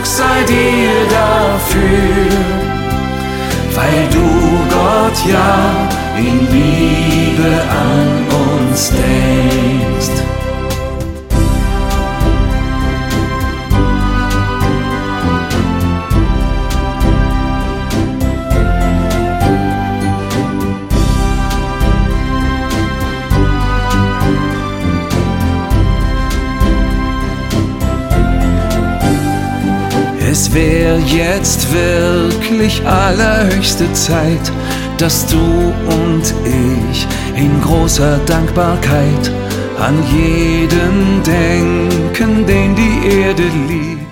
Dank sei dir dafür, weil du, Gott, ja in Liebe an uns denkst. Es wär jetzt wirklich allerhöchste Zeit, dass du und ich in großer Dankbarkeit an jeden denken, den die Erde liebt.